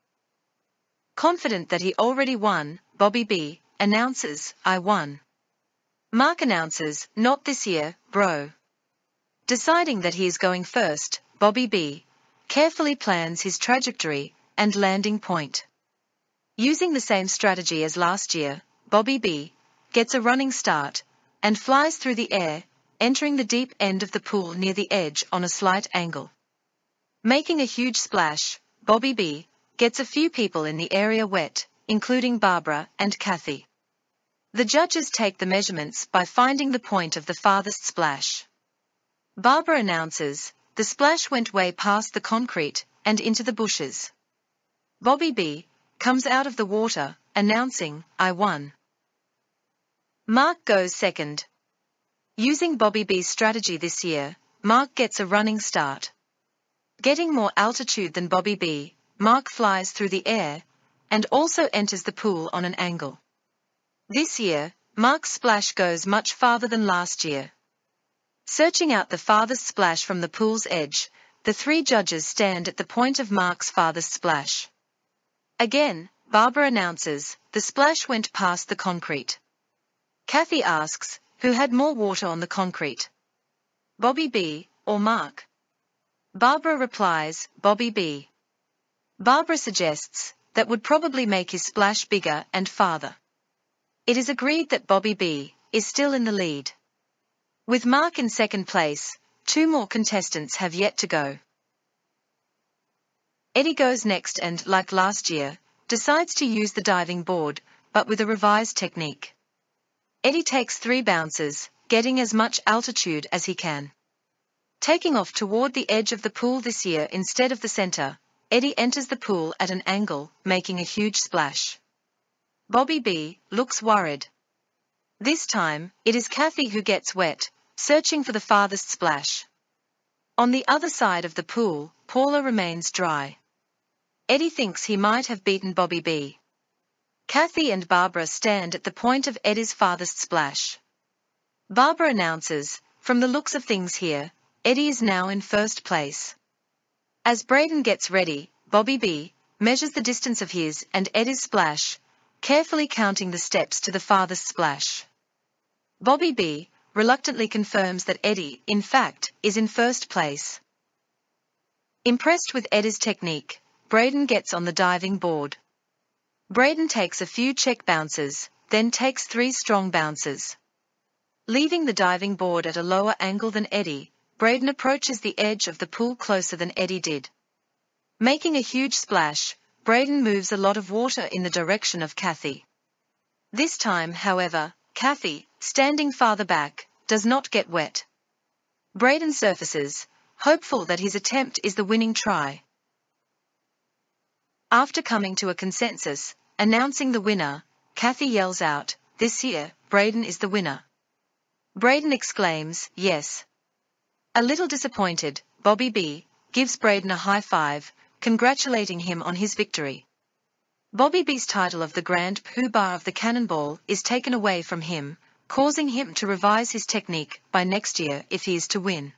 Confident that he already won, Bobby B announces, "I won." Mark announces, "Not this year, bro." Deciding that he is going first, Bobby B carefully plans his trajectory and landing point. Using the same strategy as last year, Bobby B gets a running start and flies through the air, entering the deep end of the pool near the edge on a slight angle. Making a huge splash, Bobby B gets a few people in the area wet, including Barbara and Kathy. The judges take the measurements by finding the point of the farthest splash. Barbara announces, "The splash went way past the concrete and into the bushes." Bobby B comes out of the water, announcing, "I won." Mark goes second. Using Bobby B's strategy this year, Mark gets a running start. Getting more altitude than Bobby B, Mark flies through the air and also enters the pool on an angle. This year, Mark's splash goes much farther than last year. Searching out the farthest splash from the pool's edge, the 3 judges stand at the point of Mark's farthest splash. Again, Barbara announces, "The splash went past the concrete." Kathy asks, who had more water on the concrete? Bobby B or Mark? Barbara replies, Bobby B. Barbara suggests that would probably make his splash bigger and farther. It is agreed that Bobby B is still in the lead. With Mark in second place, 2 more contestants have yet to go. Eddie goes next and, like last year, decides to use the diving board, but with a revised technique. Eddie takes 3 bounces, getting as much altitude as he can. Taking off toward the edge of the pool this year instead of the center, Eddie enters the pool at an angle, making a huge splash. Bobby B looks worried. This time, it is Kathy who gets wet, searching for the farthest splash. On the other side of the pool, Paula remains dry. Eddie thinks he might have beaten Bobby B. Kathy and Barbara stand at the point of Eddie's farthest splash. Barbara announces, from the looks of things here, Eddie is now in first place. As Braden gets ready, Bobby B measures the distance of his and Eddie's splash, carefully counting the steps to the farthest splash. Bobby B reluctantly confirms that Eddie, in fact, is in first place. Impressed with Eddie's technique, Braden gets on the diving board. Braden takes a few check bounces, then takes 3 strong bounces. Leaving the diving board at a lower angle than Eddie, Braden approaches the edge of the pool closer than Eddie did. Making a huge splash, Braden moves a lot of water in the direction of Kathy. This time, however, Kathy, standing farther back, does not get wet. Braden surfaces, hopeful that his attempt is the winning try. After coming to a consensus, announcing the winner, Kathy yells out, "This year, Braden is the winner." Braden exclaims, "Yes." A little disappointed, Bobby B gives Braden a high five, congratulating him on his victory. Bobby B's title of the Grand Poobah of the Cannonball is taken away from him, causing him to revise his technique by next year if he is to win.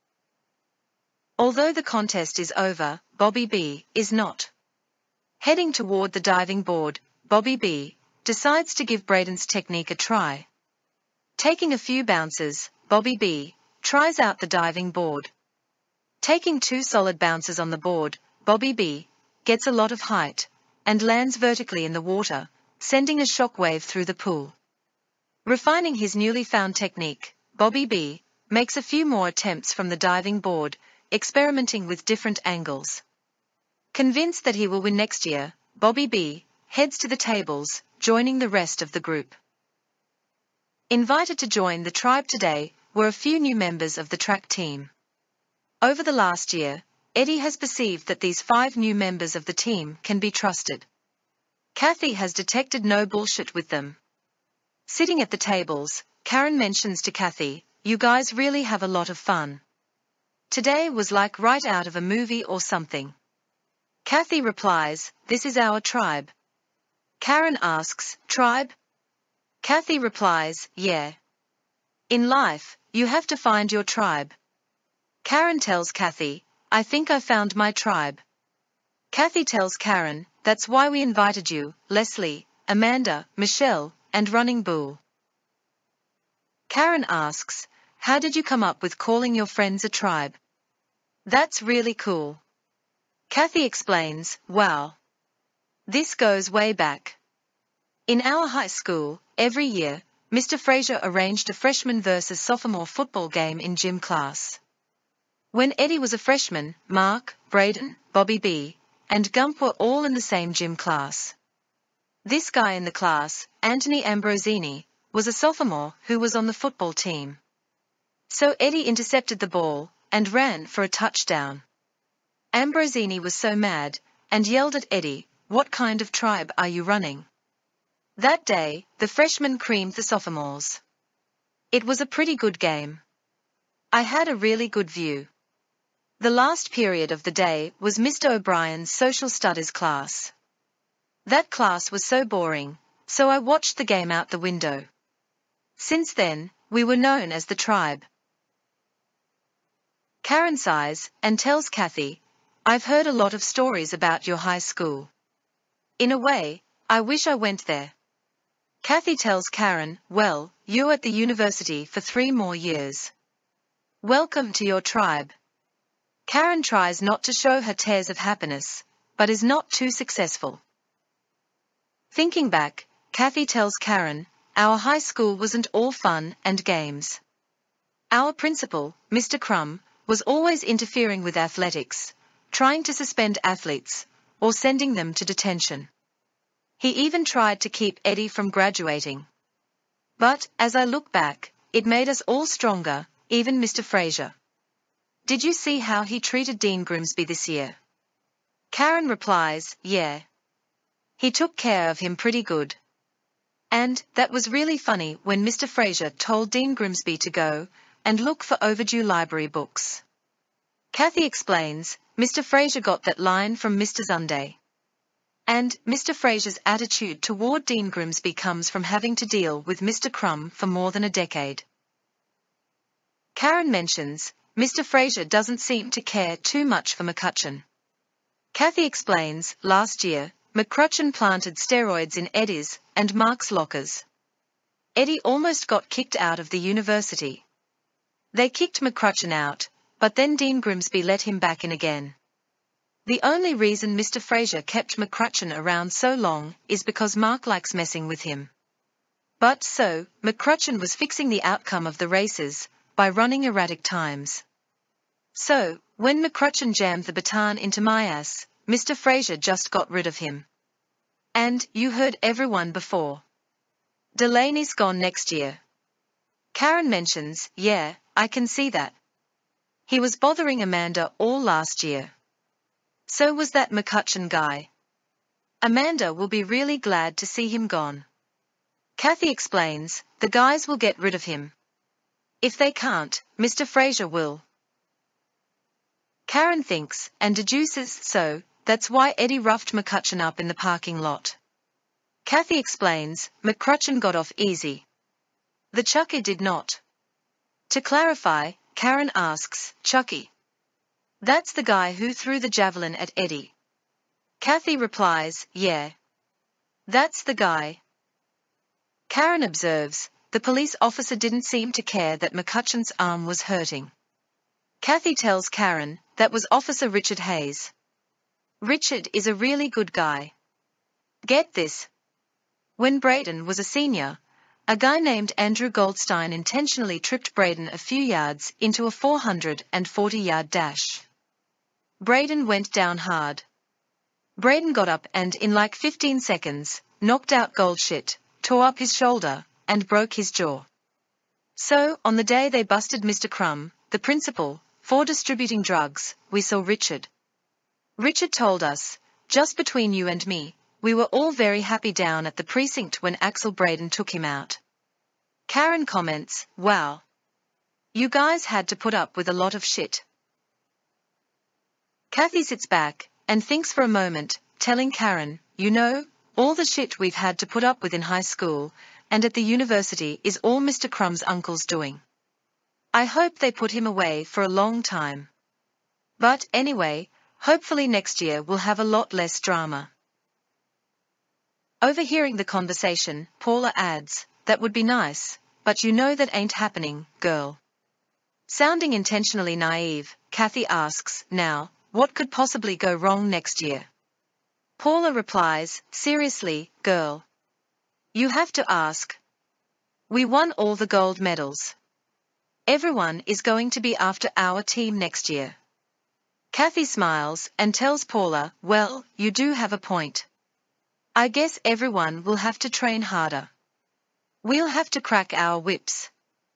Although the contest is over, Bobby B is not. Heading toward the diving board, Bobby B decides to give Braden's technique a try. Taking a few bounces, Bobby B tries out the diving board. Taking 2 solid bounces on the board, Bobby B gets a lot of height and lands vertically in the water, sending a shockwave through the pool. Refining his newly found technique, Bobby B makes a few more attempts from the diving board, experimenting with different angles. Convinced that he will win next year, Bobby B heads to the tables, joining the rest of the group. Invited to join the tribe today were a few new members of the track team. Over the last year, Eddie has perceived that these 5 new members of the team can be trusted. Kathy has detected no bullshit with them. Sitting at the tables, Karen mentions to Kathy, "You guys really have a lot of fun. Today was like right out of a movie or something." Kathy replies, "This is our tribe." Karen asks, "Tribe?" Kathy replies, "Yeah. In life, you have to find your tribe." Karen tells Kathy, "I think I found my tribe." Kathy tells Karen, "That's why we invited you, Leslie, Amanda, Michelle, and Running Bull." Karen asks, "How did you come up with calling your friends a tribe?" "That's really cool." Kathy explains, "Wow. This goes way back. In our high school, every year, Mr. Fraser arranged a freshman versus sophomore football game in gym class. When Eddie was a freshman, Mark, Braden, Bobby B, and Gump were all in the same gym class. This guy in the class, Anthony Ambrosini, was a sophomore who was on the football team. So Eddie intercepted the ball and ran for a touchdown. Ambrosini was so mad and yelled at Eddie, 'What kind of tribe are you running?' That day, the freshmen creamed the sophomores. It was a pretty good game. I had a really good view. The last period of the day was Mr. O'Brien's social studies class. That class was so boring, so I watched the game out the window. Since then, we were known as the tribe." Karen sighs and tells Kathy, "I've heard a lot of stories about your high school. In a way, I wish I went there." Kathy tells Karen, "Well, you're at the university for 3 more years. Welcome to your tribe." Karen tries not to show her tears of happiness, but is not too successful. Thinking back, Kathy tells Karen, "Our high school wasn't all fun and games. Our principal, Mr. Crum, was always interfering with athletics, trying to suspend athletes, or sending them to detention. He even tried to keep Eddie from graduating. But, as I look back, it made us all stronger, even Mr. Fraser. Did you see how he treated Dean Grimsby this year?" Karen replies, "Yeah. He took care of him pretty good. And that was really funny when Mr. Fraser told Dean Grimsby to go and look for overdue library books." Kathy explains, Mr. Fraser got that line from Mr. Sunday. And Mr. Fraser's attitude toward Dean Grimsby comes from having to deal with Mr. Crum for more than a decade. Karen mentions, Mr. Fraser doesn't seem to care too much for McCutcheon. Kathy explains, last year, McCutcheon planted steroids in Eddie's and Mark's lockers. Eddie almost got kicked out of the university. They kicked McCutcheon out, but then Dean Grimsby let him back in again. The only reason Mr. Fraser kept McCutcheon around so long is because Mark likes messing with him. But so, McCutcheon was fixing the outcome of the races by running erratic times. So, when McCutcheon jammed the baton into my ass, Mr. Fraser just got rid of him. And you heard everyone before. Delaney's gone next year. Karen mentions, yeah, I can see that. He was bothering Amanda all last year. So was that McCutcheon guy. Amanda will be really glad to see him gone. Kathy explains, the guys will get rid of him. If they can't, Mr. Fraser will. Karen thinks, and deduces, so, that's why Eddie roughed McCutcheon up in the parking lot. Kathy explains, McCutcheon got off easy. The Chucky did not. To clarify, Karen asks, Chucky. That's the guy who threw the javelin at Eddie. Kathy replies, yeah. That's the guy. Karen observes, the police officer didn't seem to care that McCutcheon's arm was hurting. Kathy tells Karen, that was Officer Richard Hayes. Richard is a really good guy. Get this. When Braden was a senior, a guy named Andrew Goldstein intentionally tripped Braden a few yards into a 440-yard dash. Braden went down hard. Braden got up and in like 15 seconds, knocked out Goldshit, tore up his shoulder, and broke his jaw. So, on the day they busted Mr. Crum, the principal, for distributing drugs, we saw Richard. Richard told us, just between you and me, we were all very happy down at the precinct when Axel Braden took him out. Karen comments, wow. You guys had to put up with a lot of shit. Kathy sits back and thinks for a moment, telling Karen, you know, all the shit we've had to put up with in high school and at the university is all Mr. Crum's uncle's doing. I hope they put him away for a long time. But anyway, hopefully next year we'll have a lot less drama. Overhearing the conversation, Paula adds, that would be nice, but you know that ain't happening, girl. Sounding intentionally naive, Kathy asks, now, what could possibly go wrong next year? Paula replies, seriously, girl. You have to ask. We won all the gold medals. Everyone is going to be after our team next year. Kathy smiles and tells Paula, well, you do have a point. I guess everyone will have to train harder. We'll have to crack our whips.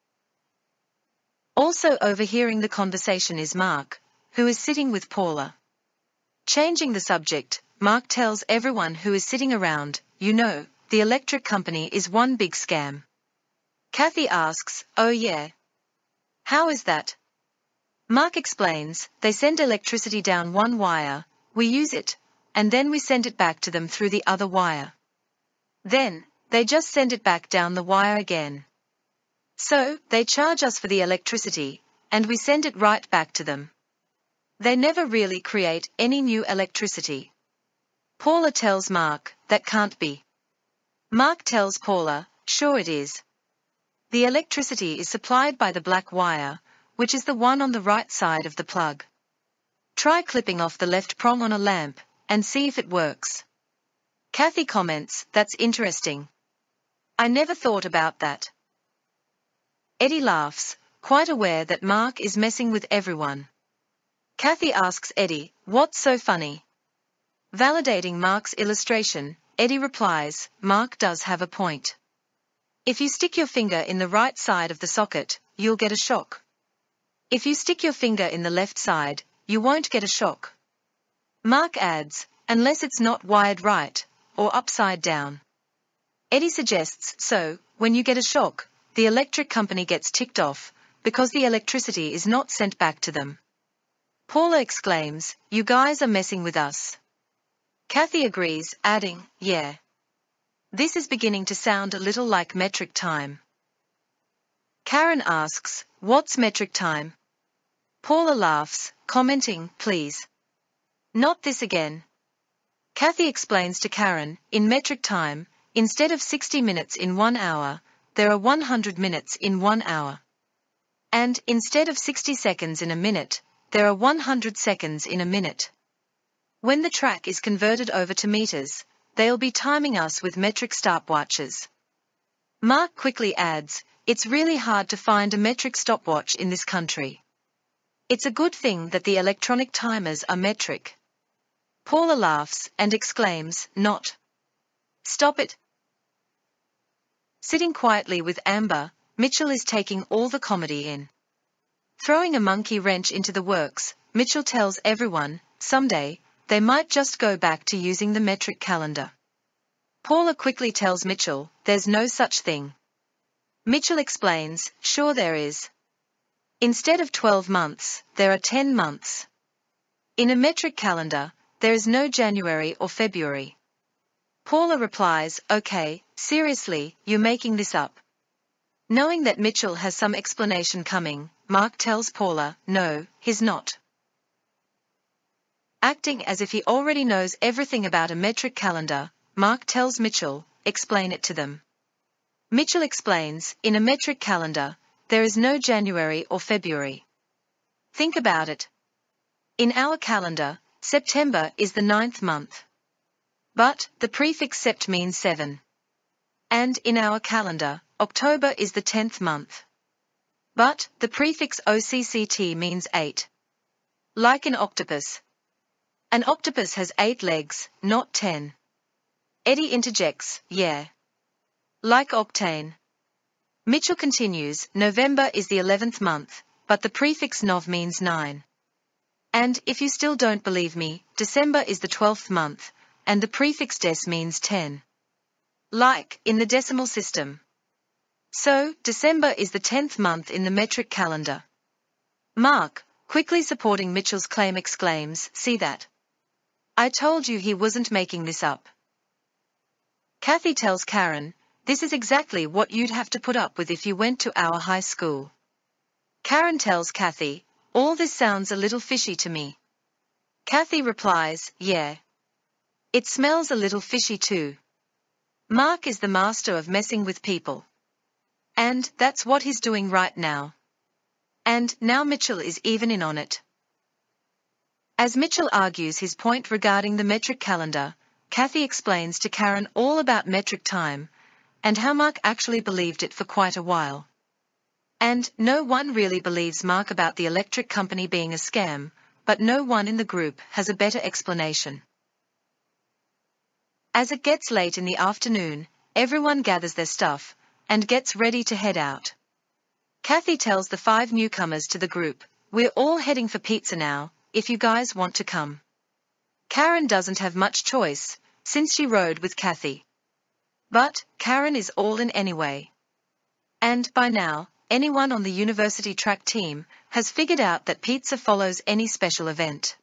Also overhearing the conversation is Mark, who is sitting with Paula. Changing the subject, Mark tells everyone who is sitting around, you know, the electric company is one big scam. Kathy asks, oh yeah. How is that? Mark explains, they send electricity down one wire, we use it, and then we send it back to them through the other wire. Then, they just send it back down the wire again. So, they charge us for the electricity, and we send it right back to them. They never really create any new electricity. Paula tells Mark, that can't be. Mark tells Paula, sure it is. The electricity is supplied by the black wire, which is the one on the right side of the plug. Try clipping off the left prong on a lamp, and see if it works. Kathy comments, that's interesting. I never thought about that. Eddie laughs, quite aware that Mark is messing with everyone. Kathy asks Eddie, what's so funny? Validating Mark's illustration, Eddie replies, Mark does have a point. If you stick your finger in the right side of the socket, you'll get a shock. If you stick your finger in the left side, you won't get a shock. Mark adds, unless it's not wired right, or upside down. Eddie suggests, so, when you get a shock, the electric company gets ticked off, because the electricity is not sent back to them. Paula exclaims, you guys are messing with us. Kathy agrees, adding, yeah. This is beginning to sound a little like metric time. Karen asks, what's metric time? Paula laughs, commenting, please. Not this again. Kathy explains to Karen, in metric time, instead of 60 minutes in 1 hour, there are 100 minutes in 1 hour. And, instead of 60 seconds in a minute, there are 100 seconds in a minute. When the track is converted over to meters, they'll be timing us with metric stopwatches. Mark quickly adds, it's really hard to find a metric stopwatch in this country. It's a good thing that the electronic timers are metric. Paula laughs and exclaims, not. Stop it. Sitting quietly with Amber, Mitchell is taking all the comedy in. Throwing a monkey wrench into the works, Mitchell tells everyone, someday, they might just go back to using the metric calendar. Paula quickly tells Mitchell, there's no such thing. Mitchell explains, sure there is. Instead of 12 months, there are 10 months. In a metric calendar, there is no January or February. Paula replies, okay, seriously, you're making this up. Knowing that Mitchell has some explanation coming, Mark tells Paula, no, he's not. Acting as if he already knows everything about a metric calendar, Mark tells Mitchell, explain it to them. Mitchell explains, in a metric calendar, there is no January or February. Think about it. In our calendar, September is the 9th month. But, the prefix sept means 7. And, in our calendar, October is the 10th month. But, the prefix OCCT means 8. Like an octopus. An octopus has 8 legs, not 10. Eddie interjects, yeah. Like octane. Mitchell continues, November is the 11th month, but the prefix nov means 9. And, if you still don't believe me, December is the 12th month, and the prefix des means 10. Like, in the decimal system. So, December is the 10th month in the metric calendar. Mark, quickly supporting Mitchell's claim, exclaims, see that? I told you he wasn't making this up. Kathy tells Karen, this is exactly what you'd have to put up with if you went to our high school. Karen tells Kathy, all this sounds a little fishy to me. Kathy replies, yeah. It smells a little fishy too. Mark is the master of messing with people. And that's what he's doing right now. And now Mitchell is even in on it. As Mitchell argues his point regarding the metric calendar, Kathy explains to Karen all about metric time, and how Mark actually believed it for quite a while. And no one really believes Mark about the electric company being a scam, but no one in the group has a better explanation. As it gets late in the afternoon, everyone gathers their stuff, and gets ready to head out. Kathy tells the 5 newcomers to the group, we're all heading for pizza now, if you guys want to come. Karen doesn't have much choice, since she rode with Kathy. But, Karen is all in anyway. And, by now, anyone on the university track team has figured out that pizza follows any special event.